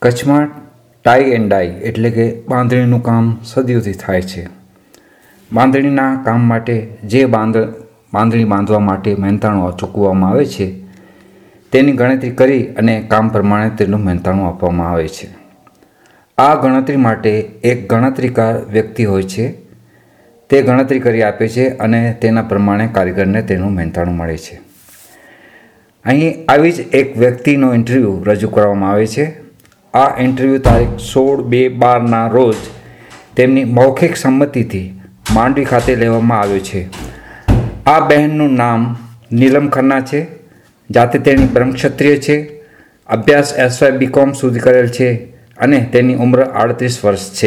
કચ્છમાં tie and ડાઈ એટલે કે બાંધણીનું કામ સદીઓથી થાય છે. બાંધણીના કામ માટે જે બાંધણી બાંધવા માટે મહેનતાણું ચૂકવવામાં આવે છે તેની ગણતરી કરી અને કામ પ્રમાણે તેનું મહેનતાણું આપવામાં આવે છે. આ ગણતરી માટે એક ગણતરીકાર વ્યક્તિ હોય છે. તે ગણતરી કરી આપે છે અને તેના પ્રમાણે કારીગરને તેનું મહેનતાણું મળે છે. અહીં આવી જ એક વ્યક્તિનો ઇન્ટરવ્યૂ રજૂ કરવામાં આવે છે. આ ઇન્ટરવ્યૂ તારીખ 16/2/12ના રોજ તેમની મૌખિક સંમતિથી માંડવી ખાતે લેવામાં આવ્યો છે. આ બહેનનું નામ નીલમ ખન્ના છે. જાતે તેની બ્રહ્મક્ષત્રિય છે. અભ્યાસ SY BCom સુધી કરેલ છે અને તેની ઉંમર 38 વર્ષ છે.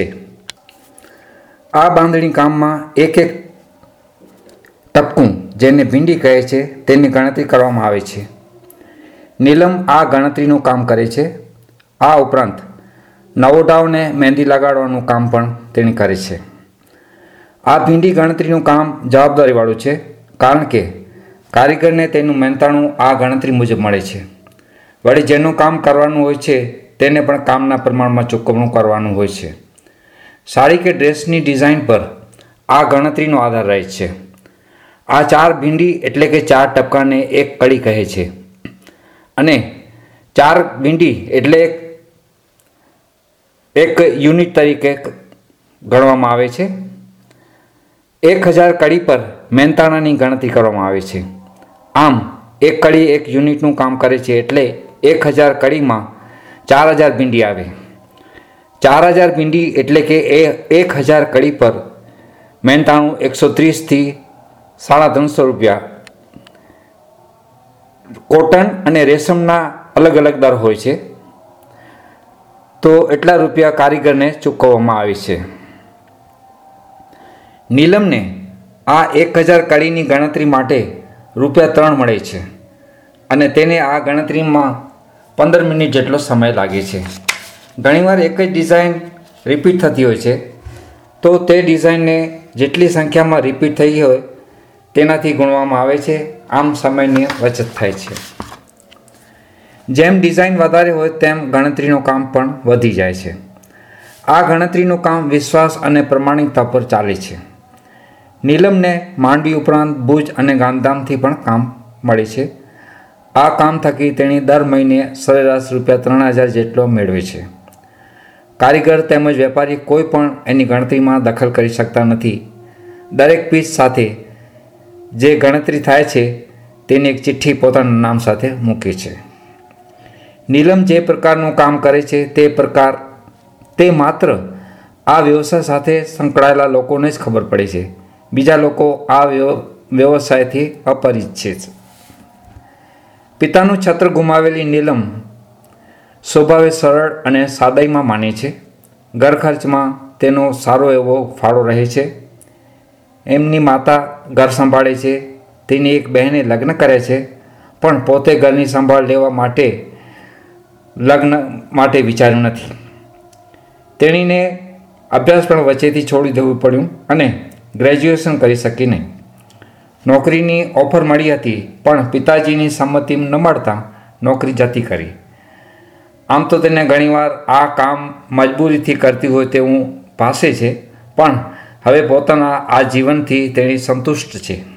આ બાંધણી કામમાં એક ટપકું જેને ભીંડી કહે છે તેની ગણતરી કરવામાં આવે છે. નીલમ આ ગણતરીનું કામ કરે છે. આ ઉપરાંત નવોઢાઓને મહેંદી લગાડવાનું કામ પણ તેણી કરે છે. આ ભીંડી ગણતરીનું કામ જવાબદારીવાળું છે કારણ કે કારીગરને તેનું મહેનતાણું આ ગણતરી મુજબ મળે છે. વળી જેનું કામ કરવાનું હોય છે તેને પણ કામના પ્રમાણમાં ચૂકવણું કરવાનું હોય છે. સાડી કે ડ્રેસની ડિઝાઇન પર આ ગણતરીનો આધાર રહે છે. આ 4 ભીંડી એટલે કે 4 ટપકાને એક કડી કહે છે અને 4 ભીંડી એટલે એક યુનિટ તરીકે ગણવામાં આવે છે. 1000 કડી પર મહેનતાણાની ગણતરી કરવામાં આવે છે. આમ એક કડી એક યુનિટનું કામ કરે છે એટલે 1000 કડીમાં 4000 ભીંડી આવે. 4000 ભીંડી એટલે કે 1000 કડી પર મહેનતાણું 130થી 350 રૂપિયા. કોટન અને રેશમના અલગ અલગ દર હોય છે તો એટલા રૂપિયા કારીગરને ચૂકવવામાં આવે છે. નીલમને આ 1000 કડીની ગણતરી માટે રૂપિયા 3 મળે છે અને તેને આ ગણતરીમાં 15 મિનિટ જેટલો સમય લાગે છે. ઘણીવાર એક જ ડિઝાઇન રિપીટ થતી હોય છે તો તે ડિઝાઇનને જેટલી સંખ્યામાં રિપીટ થઈ હોય તેનાથી ગુણવામાં આવે છે. આમ સમયની બચત થાય છે. જેમ ડિઝાઇન વધારે હોય તેમ ગણતરીનું કામ પણ વધી જાય છે. આ ગણતરીનું કામ વિશ્વાસ અને પ્રમાણિકતા પર ચાલે છે. નીલમને માંડવી ઉપરાંત ભુજ અને ગાંધીધામથી પણ કામ મળે છે. આ કામ થકી તેણી દર મહિને સરેરાશ રૂપિયા 3000 જેટલો મેળવે છે. કારીગર તેમજ વેપારી કોઈ પણ એની ગણતરીમાં દખલ કરી શકતા નથી. દરેક પીસ સાથે જે ગણતરી થાય છે તેની એક ચિઠ્ઠી પોતાના નામ સાથે મૂકે છે. નીલમ જે પ્રકારનું કામ કરે છે તે માત્ર આ વ્યવસાય સાથે સંકળાયેલા લોકોને જ ખબર પડે છે. બીજા લોકો આ વ્યવસાયથી અપરિચિત છે. પિતાનું છત્ર ગુમાવેલી નીલમ સ્વભાવે સરળ અને સાદાઈમાં માને છે. ઘર ખર્ચમાં તેનો સારો એવો ફાળો રહે છે. એમની માતા ઘર સંભાળે છે. તેની એક બહેને લગ્ન કરે છે પણ પોતે ઘરની સંભાળ લેવા માટે લગ્ન માટે વિચાર્યું નથી. તેણીને અભ્યાસ પણ વચ્ચેથી છોડી દેવું પડ્યું અને ગ્રેજ્યુએશન કરી શકી નહીં. નોકરીની ઓફર મળી હતી પણ પિતાજીની સંમતિ ન મળતા નોકરી જતી કરી. આમ તો તેને ઘણીવાર આ કામ મજબૂરીથી કરતી હોય તેવું ભાસે છે પણ હવે પોતાના આ જીવનથી તેણી સંતુષ્ટ છે.